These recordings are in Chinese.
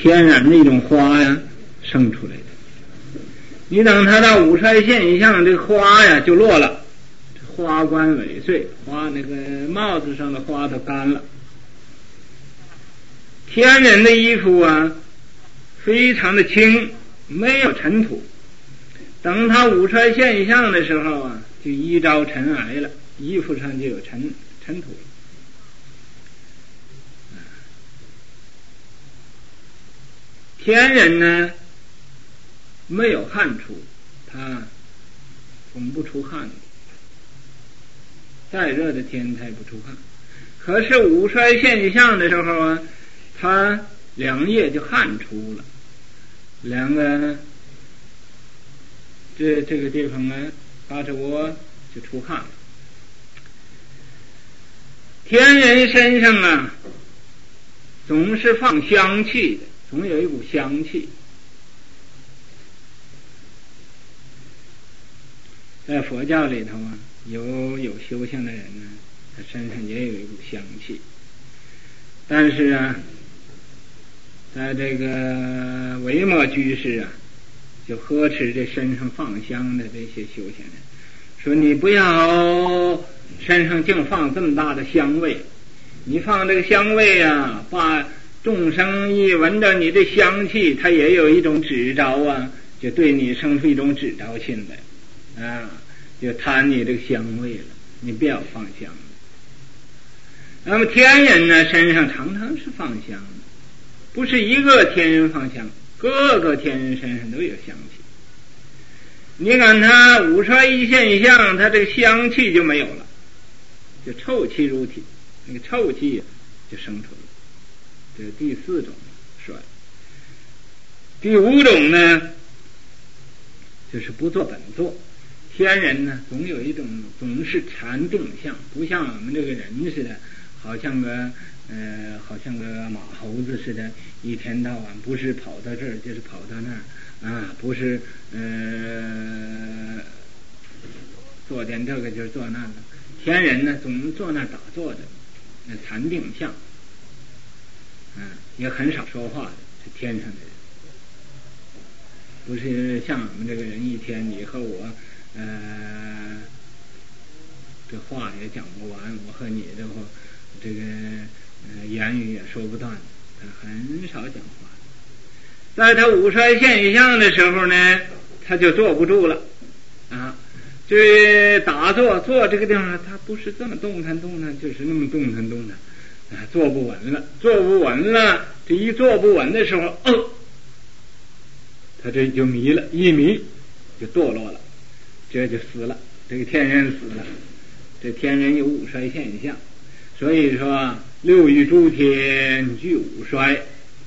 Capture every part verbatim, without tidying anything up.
天然的一种花呀生出来的。你等它到五衰现象，这个花呀就落了，花冠萎碎，花那个帽子上的花都干了。天人的衣服啊非常的轻，没有尘土，等它五衰现象的时候啊就一招尘埃了，衣服上就有尘尘土了。天人呢没有汗出，他风不出汗，再热的天他也不出汗。可是五衰现象的时候啊，他两腋就汗出了，两个这这个地方呢八字窝就出汗了。天人身上啊总是放香气的，总有一股香气。在佛教里头啊，有有修行的人呢，他身上也有一股香气。但是啊，在这个维摩居士啊，就呵斥这身上放香的这些修行人，说你不要身上净放这么大的香味，你放这个香味啊，把众生一闻到你的香气，他也有一种指招啊，就对你生出一种指招性来。啊，就贪你这个香味了，你不要放香。那么天人呢，身上常常是放香的，不是一个天人放香，各个天人身上都有香气。你看他五衰一现象，他这个香气就没有了，就臭气入体，那个臭气就生出来。这是第四种衰。第五种呢，就是不做本座。天人呢总有一种总是禅定相，不像我们这个人似的，好像个呃好像个马猴子似的，一天到晚不是跑到这儿就是跑到那儿啊，不是呃做点这个就是做那个。天人呢总坐那儿打坐的，那禅定相，嗯、啊，也很少说话的，是天上的人，不是像我们这个人一天你和我。呃，这话也讲不完，我和你这这个呃言语也说不断，他很少讲话。在他五衰现象的时候呢，他就坐不住了啊！这打坐坐这个地方，他不是这么动弹动弹，就是那么动弹动弹啊，坐不稳了，坐不稳了。这一坐不稳的时候，哦，他这就迷了，一迷就堕落了。这就死了，这个天人死了。这天人有五衰现象，所以说六欲诸天具五衰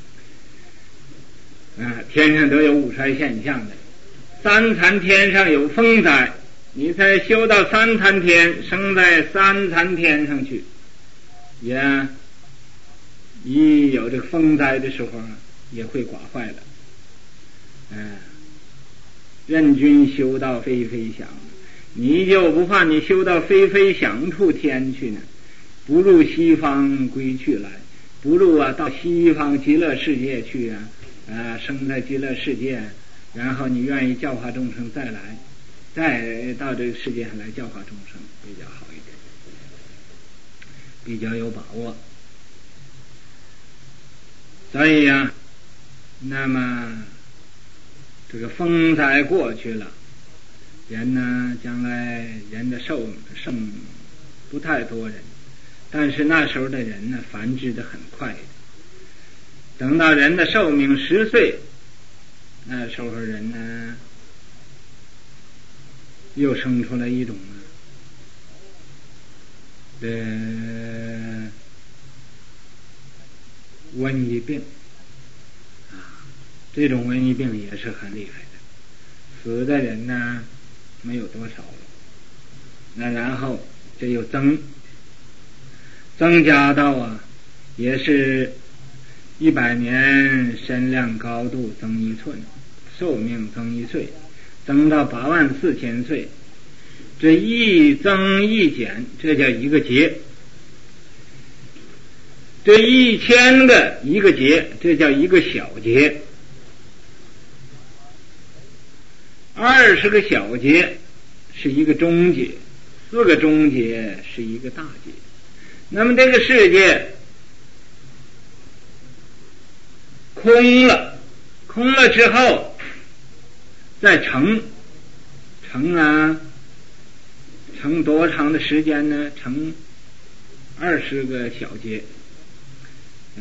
啊，天上都有五衰现象的。三残天上有风灾，你才修到三残天，生在三残天上去，也一有这个风灾的时候也会刮坏了。嗯、啊。任君修到非非想，你就不怕你修到非非想处天去呢？不入西方归去来，不入啊到西方极乐世界去啊，啊生在极乐世界，然后你愿意教化众生再来，再到这个世界上来教化众生比较好一点，比较有把握。所以呀、啊，那么。这个风灾过去了，人呢将来人的寿剩不太多人，但是那时候的人呢繁殖的很快的，等到人的寿命十岁，那时候人呢又生出来一种呃瘟疫病。这种瘟疫病也是很厉害的，死的人呢没有多少了，那然后这又增增加到啊，也是一百年身量高度增一寸，寿命增一岁，增到八万四千岁，这一增一减，这叫一个劫。 这一千个一个劫，这叫一个小劫；二十个小劫是一个中劫，四个中劫是一个大劫。那么这个世界空了，空了之后再成，成啊，成多长的时间呢？成二十个小节，啊，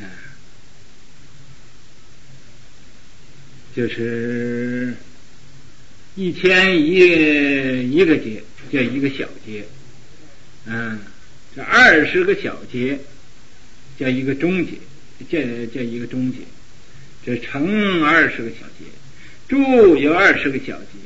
就是一千一一个节，叫一个小节，啊，这二十个小节叫一个中节，叫叫一个中节。这成二十个小节，住有二十个小节，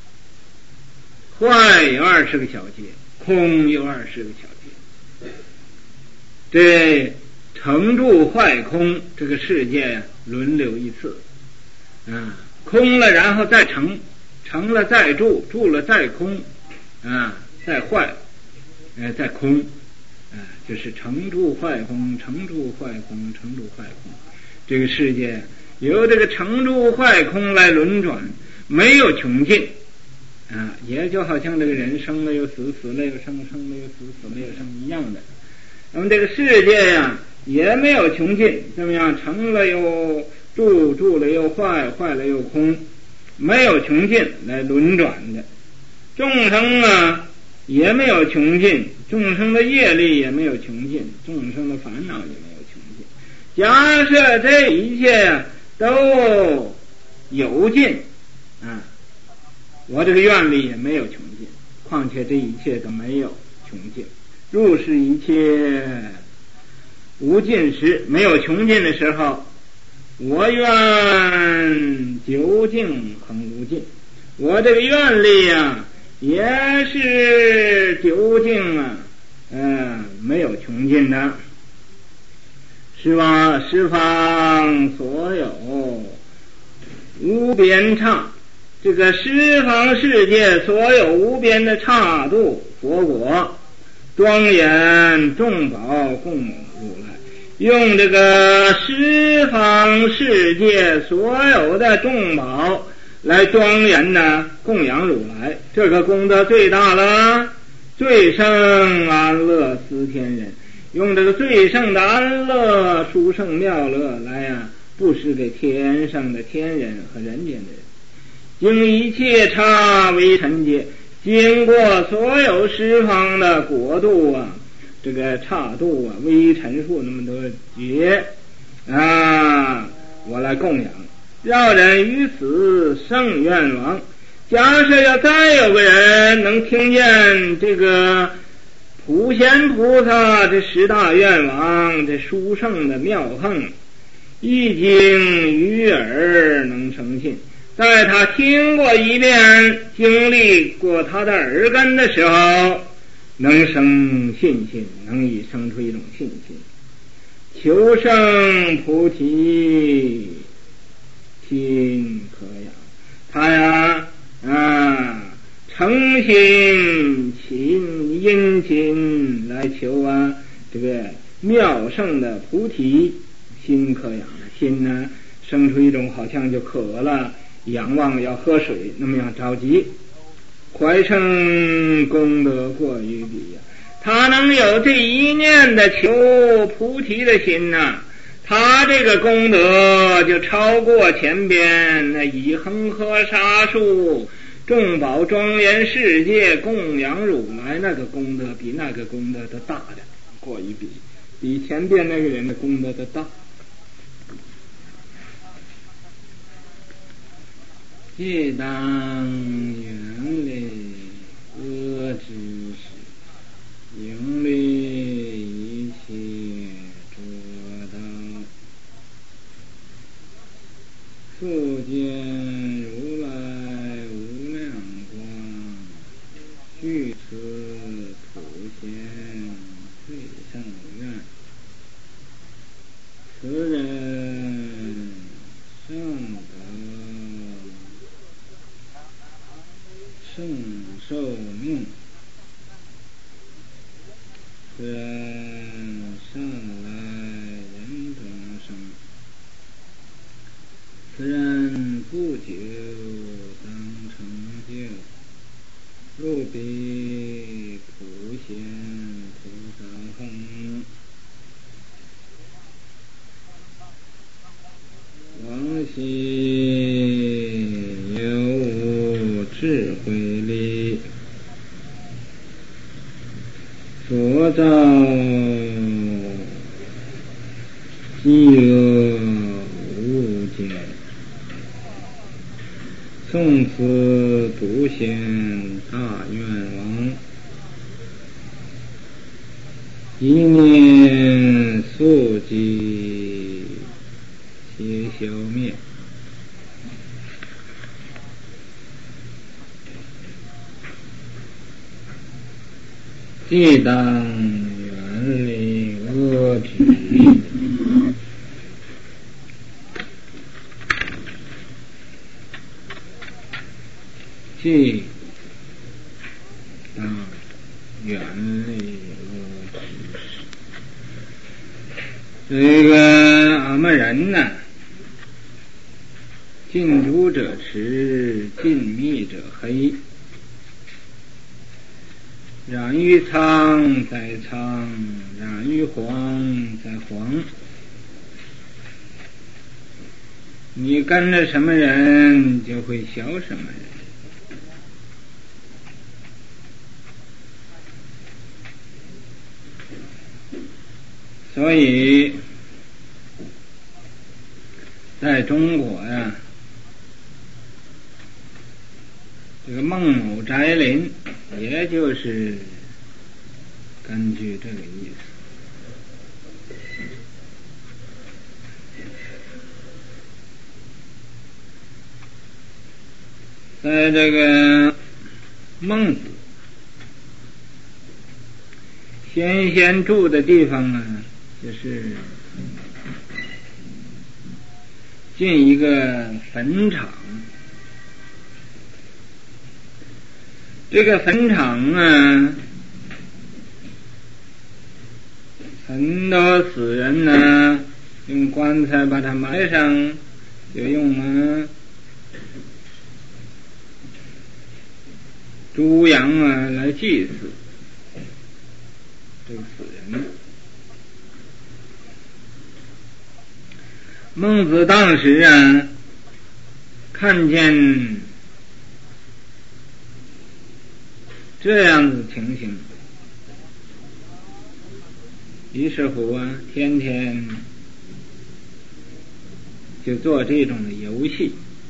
坏有二十个小节，空有二十个小节。这成住坏空这个世界轮流一次，啊，空了然后再成，成了再住，住了再空，啊，再坏，呃，再空，啊，就是成住坏空，成住坏空，成住坏空。这个世界由这个成住坏空来轮转，没有穷尽啊，也就好像这个人生了又死，死了又生，生了又死，死了又生一样的。那么这个世界呀，也没有穷尽，怎么样？成了又住，住了又坏，坏了又空，没有穷尽来轮转的。众生啊，也没有穷尽，众生的业力也没有穷尽，众生的烦恼也没有穷尽。假设这一切呀都有尽啊，我这个愿力也没有穷尽，况且这一切都没有穷尽。入世一切无尽时，没有穷尽的时候，我愿究竟恒无尽。我这个愿力啊，也是究竟啊，嗯，没有穷尽的。是吧？十方所有无边刹，这个十方世界所有无边的刹度佛果，庄严众宝供如来，用这个十方世界所有的众宝来庄严的供养如来，这个功德最大了，最胜安乐思天人。用这个最胜的安乐殊胜妙乐来呀、啊，布施给天上的天人和人间的人。经一切刹为尘劫，经过所有十方的国度啊，这个刹度啊，微尘数那么多劫啊，我来供养，让人于此生愿王。假设要再有个人能听见这个普贤菩萨这十大愿王这殊胜的妙横，一经于耳能生信，在他听过一遍，经历过他的耳根的时候，能生信心，能以生出一种信心。求生菩提心可养，他呀啊诚心勤殷勤来求啊，这个妙胜的菩提心可养的心呢，生出一种好像就渴了，仰望要喝水那么样着急。怀生功德过于彼呀，他能有这一念的求菩提的心呐、啊，他这个功德就超过前边那以恒河沙数众宝庄严世界供养如来那个功德，比那个功德都大的过一比，比前边那个人的功德都大。既当远离恶知识，应虑一切诸道，复见如来无量光，具此普贤最胜愿。此人圣德圣寿命，此人上来不久当成就，入彼普贤菩萨行。往昔有无智慧力，所造饥饿无间，从此独显大愿王，一念速疾皆消灭。既当远离恶止，既当远离恶止。这个阿门人呢，近朱者赤，近密者黑。染于苍在苍，染于黄在黄。你跟着什么人，就会学什么人。所以在中国呀，这个孟某摘林，也就是根据这个意思。在这个孟子先贤住的地方呢，就是进一个坟场。这个坟场啊，很多死人呢，用棺材把它埋上，就用啊猪羊啊来祭祀这个死人。孟子当时啊，看见这样子情形，于是乎啊，天天就做这种的游戏。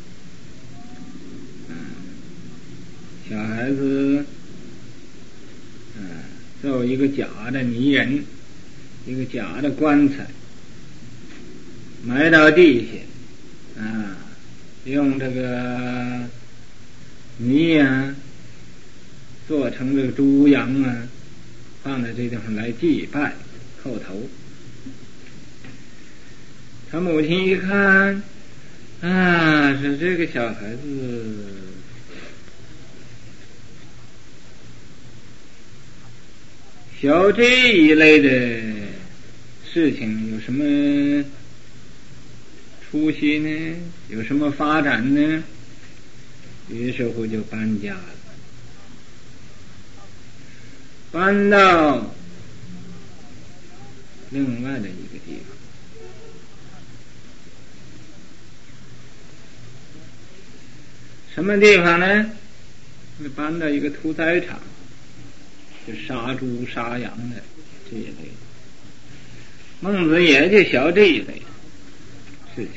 嗯，小孩子，嗯，做一个假的泥人，一个假的棺材，埋到地下，啊，用这个泥啊做成这个猪羊啊，放在这地方来祭拜叩头。他母亲一看，啊，说这个小孩子学这一类的事情有什么出息呢？有什么发展呢？于是乎就搬家了，搬到另外的一个地方。什么地方呢？搬到一个屠宰场，就杀猪杀羊的这一类。孟子也就学这一类事情。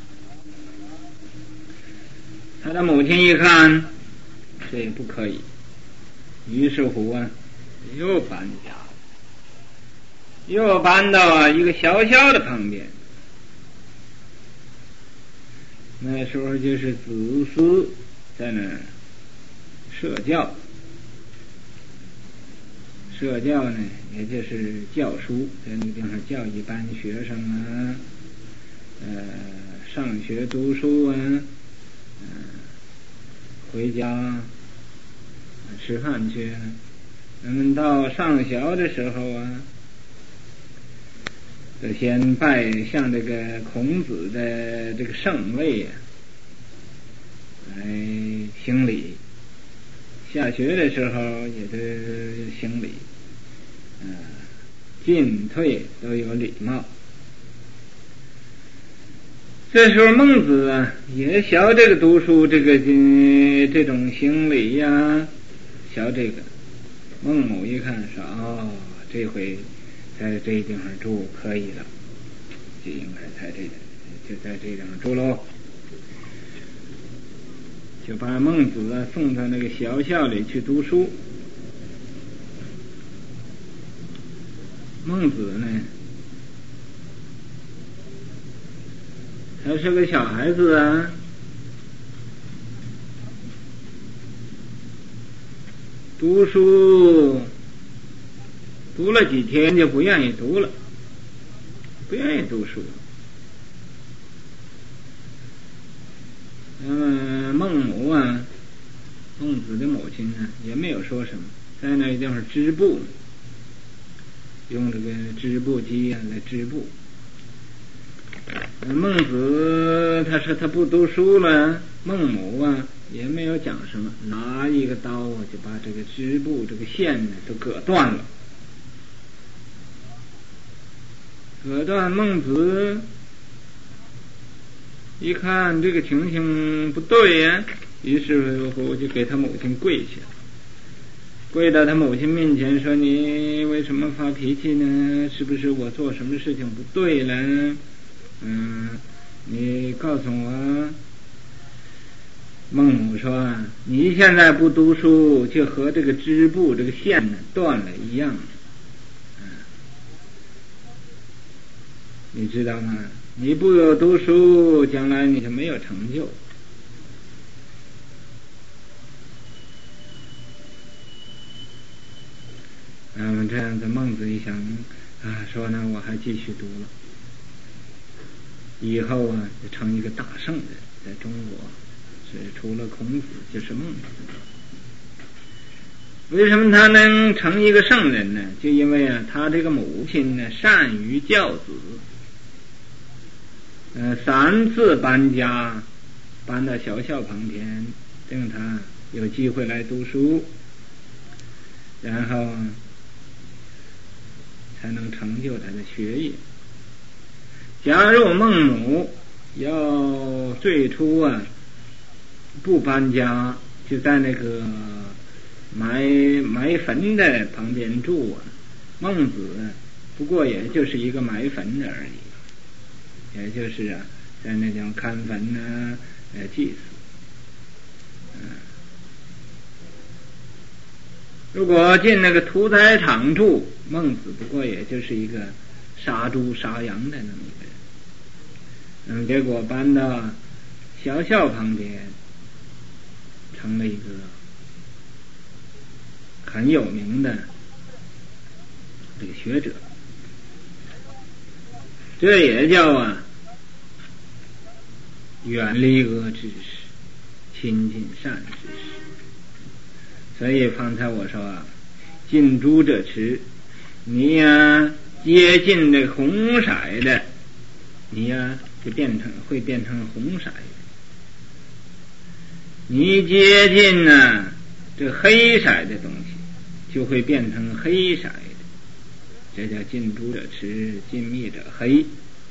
他的母亲一看，这也不可以，于是乎啊，又搬家了，又搬到一个小小的旁边。那时候就是子思在那设教，设教呢，也就是教书，在那个地方教一班学生啊，呃，上学读书啊，呃，回家吃饭去。那么到上学的时候啊，就先拜向这个孔子的这个圣位啊， 来行礼，下学的时候也得行礼，呃，进退都有礼貌。这时候孟子啊也学这个读书，这个这种行礼呀、啊，学这个。孟母一看说：“哦，这回在这地方住可以了，就应该在这就在这地方住喽。”就把孟子啊送到那个学校里去读书。孟子呢，他是个小孩子啊，读书读了几天就不愿意读了，不愿意读书。那么孟母啊，孟子的母亲呢，也没有说什么，在那地方织布，用这个织布机啊来织布。孟子他说他不读书了，孟母啊也没有讲什么，拿一个刀啊就把这个织布这个线呢都割断了。割断，孟子一看这个情形不对呀，于是乎就给他母亲跪下，跪到他母亲面前说：“你为什么发脾气呢？是不是我做什么事情不对了？嗯，你告诉我。”孟母说：“你现在不读书，就和这个织布这个线呢断了一样。嗯，你知道吗？你不有读书，将来你就没有成就。”那么这样子，孟子一想啊，说呢，我还继续读了，以后啊就成一个大圣人，在中国是除了孔子就是孟子。为什么他能成一个圣人呢？就因为啊，他这个母亲呢善于教子，呃，三次搬家，搬到学校旁边，令他有机会来读书，然后才能成就他的学业。假如孟母要最初啊不搬家，就在那个埋埋坟的旁边住啊，孟子不过也就是一个埋坟的而已，也就是啊在那地方看坟啊，呃祭祀。嗯，如果进那个屠宰场住，孟子不过也就是一个杀猪杀羊的那么一个人。嗯，结果搬到学校旁边，成了一个很有名的这个学者。这也叫啊远离恶之事，亲近善之事。所以方才我说啊，近朱者赤，你呀、啊、接近这红色的，你呀、啊、就变成会变成红色的；你接近呢、啊、这黑色的东西，就会变成黑色的。这叫近朱者赤，近密者黑。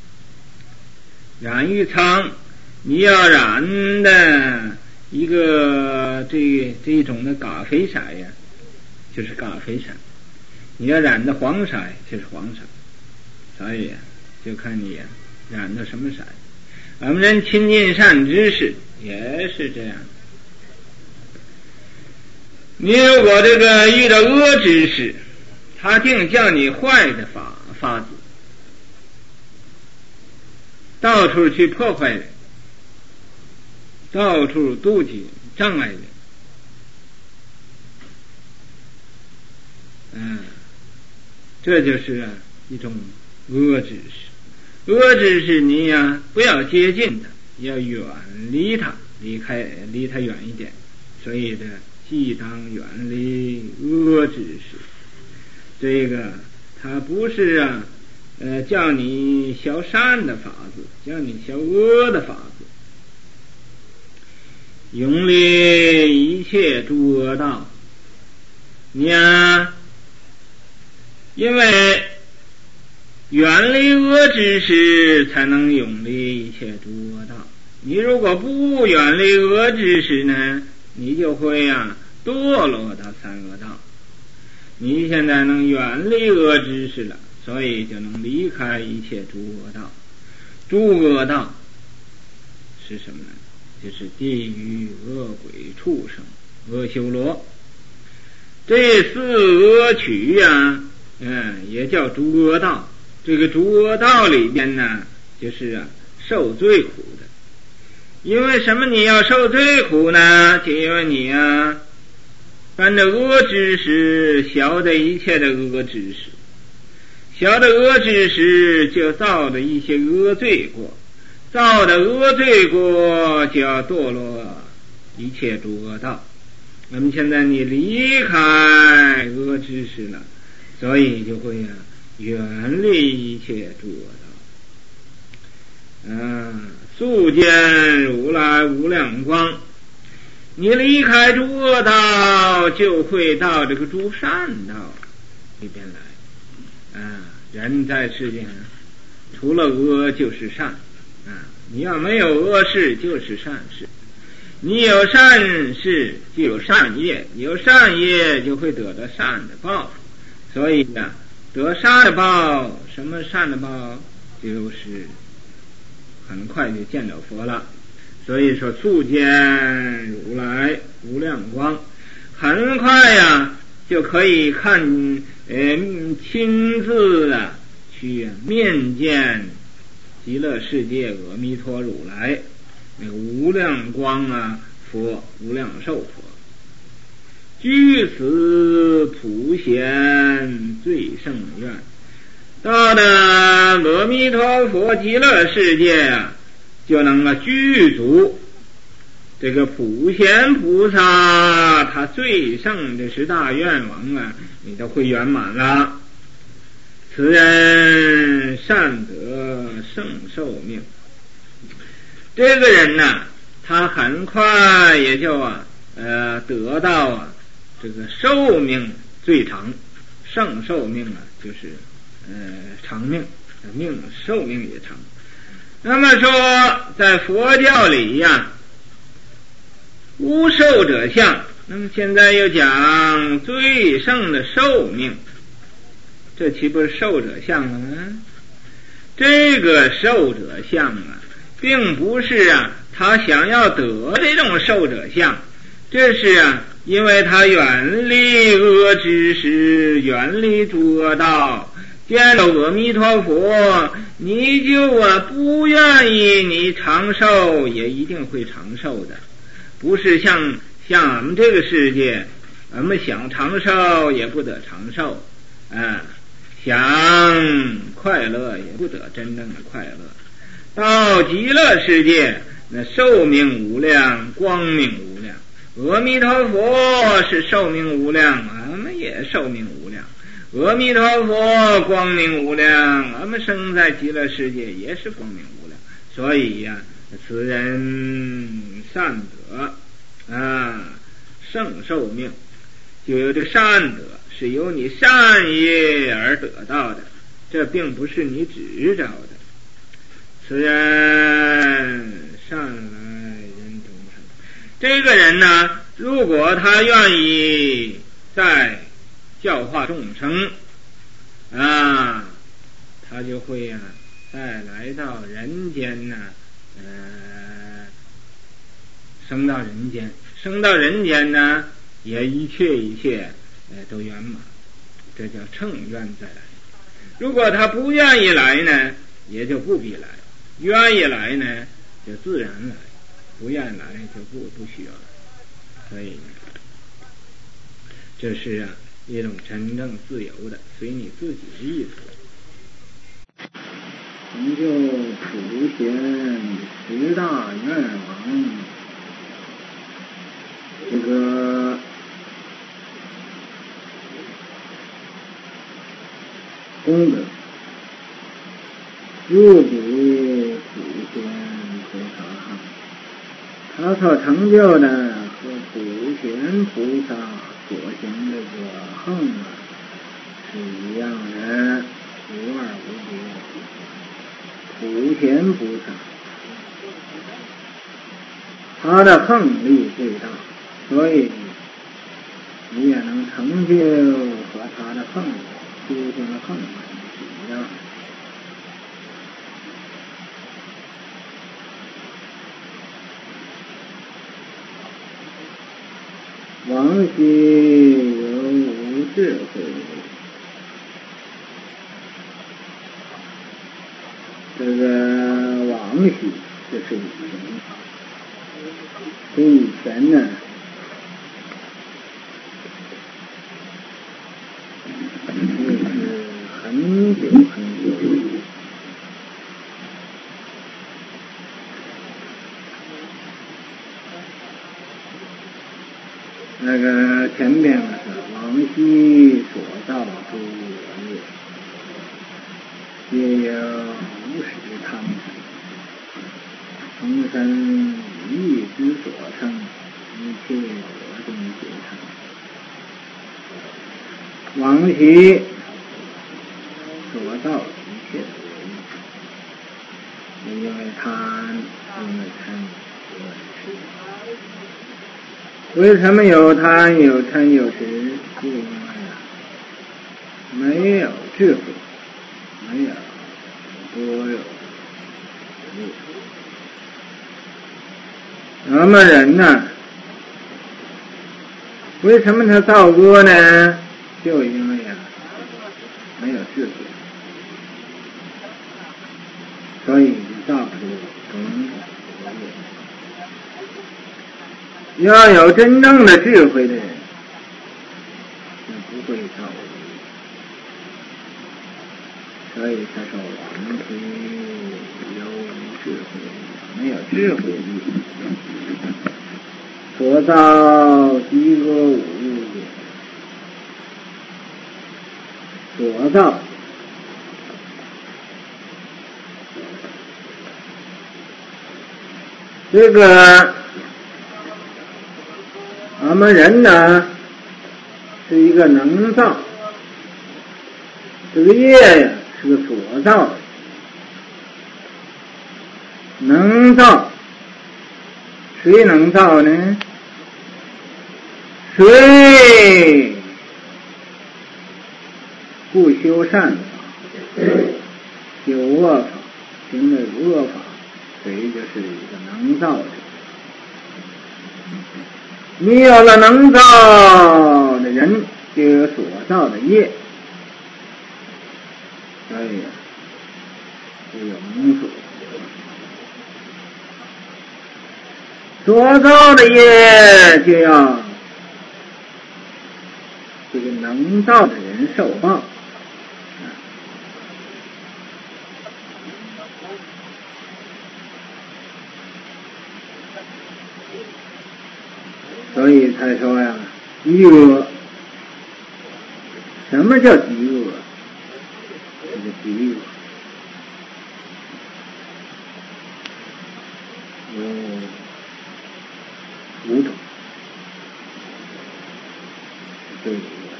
染玉苍，你要染的一个这这一种的咖啡色呀，就是咖啡色；你要染的黄色就是黄色。所以就看你染的什么色。我们人亲近善知识也是这样。你如果这个遇到恶知识，他定叫你坏的法法子，到处去破坏人，到处妒忌障碍人，嗯，这就是啊一种恶知识。恶知识你呀、啊、不要接近它，要远离它，离开离它远一点。所以这既当远离恶知识。这个它不是啊呃叫你学善的法子，叫你学恶的法子。 永离一切诸恶道。你啊，因为远离恶知识，才能永离一切诸恶道。你如果不远离恶知识呢，你就会啊堕落到三恶道。你现在能远离恶知识了，所以就能离开一切诸恶道。诸恶道是什么呢？就是地狱、恶鬼、畜生、恶修罗，这四恶趣呀，嗯，也叫诸恶道。这个诸恶道里边呢，就是啊受最苦的。因为什么你要受最苦呢？就因为你啊犯的恶知识，晓得一切的恶知识，晓得恶知识就造的一些恶罪过，造的恶罪过就要堕落一切诸恶道。那么现在你离开恶知识了，所以就会啊远离一切诸恶道。嗯，速见如来无量光。你离开诸恶道，就会到这个诸善道里边来。啊，人在世界上除了恶就是善啊，你要没有恶事就是善事，你有善事就有善业，有善业就会得到善的报。所以呀，得善的报，什么善的报？就是很快就见到佛了。所以说速见如来无量光，很快呀就可以看呃亲自啊去面见极乐世界阿弥陀如来，那个无量光啊佛，无量寿佛，居此普贤最胜愿。到了阿弥陀佛极乐世界啊，就能够具足这个普贤菩萨他最胜的十大愿望啊，你都会圆满了。此人善得胜寿命。这个人呢、啊，他很快也就啊呃得到啊这个寿命最长，胜寿命啊就是呃长命，命寿命也长。那么说在佛教里呀，无寿者相，那么现在又讲最胜的寿命，这岂不是寿者相了吗？这个寿者相啊，并不是啊他想要得这种寿者相，这是啊因为他远离恶知识，远离诸恶道，见到阿弥陀佛，你就啊不愿意你长寿，也一定会长寿的。不是像像俺们这个世界，俺们想长寿也不得长寿啊，想快乐也不得真正的快乐。到极乐世界，那寿命无量，光明无量。阿弥陀佛是寿命无量，俺们也寿命无量。阿弥陀佛光明无量，俺们生在极乐世界也是光明无量。所以呀、啊，此人善得啊胜寿命，就有这个善得是由你善业而得到的，这并不是你只找的。此人善来人中生，这个人呢，如果他愿意在教化众生啊，他就会啊再来到人间呢，呃，升到人间，升到人间呢，也一切一切呃都圆满，这叫乘愿再来。如果他不愿意来呢，也就不必来；愿意来呢，就自然来；不愿意来就不不需要来。所以这是啊一种真正自由的，随你自己的意思。成就普贤十大愿望，这个功德，入补普贤菩萨， 他所成就的和普贤菩萨所行这个横啊是一样的，无二无别。普贤菩萨他的横力最大，所以你也能成就和他的横修行的横是一样的。王羲有无智慧，这个王羲这是以前，这以前呢就是很久很久，那个前边是王羲所造诸恶业，皆有无始汤生生一意之所生，一切我中皆成。王羲所造一切的恶业，因为贪，因为嗔，因为痴。为什么有贪有嗔有痴？就因为没有智慧，没有多有那么人呢，为什么他造恶呢？就因为啊没有智慧，所以造出种种恶业。要有真正的智慧的人，就不会造恶，所以他说王羲有无智慧，没有智慧力，所造极恶五业，所造这个我们人呢是一个能造，这个业呀是个所造的，能造谁能造呢？谁不修善法，修恶法，行了恶法，谁就是一个能造的。你有了能造的人，就有所造的业，所以就有能所。所造的业就要这个能造的人受报。所以才说呀，极恶。什么叫极恶？这个极恶有五种，对，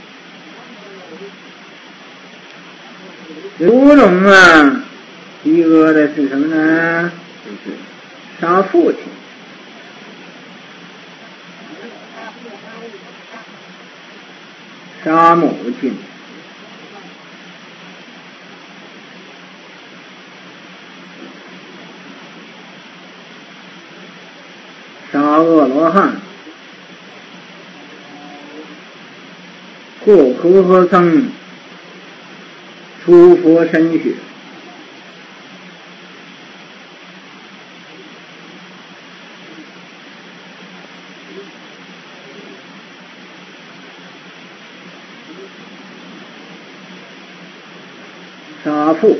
这五种啊，极恶的是什么呢？就是杀父亲。杀母亲，杀恶罗汉，过和合僧，出佛身血，杀父。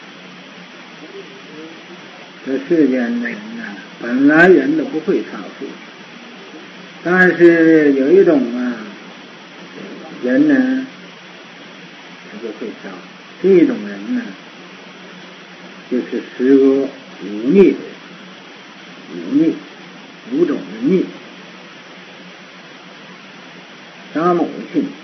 这世间的人呢，本来人都不会杀父，但是有一种啊人呢，他就会杀。这种人呢，就是十恶忤逆的人，忤逆五种的孽。他母亲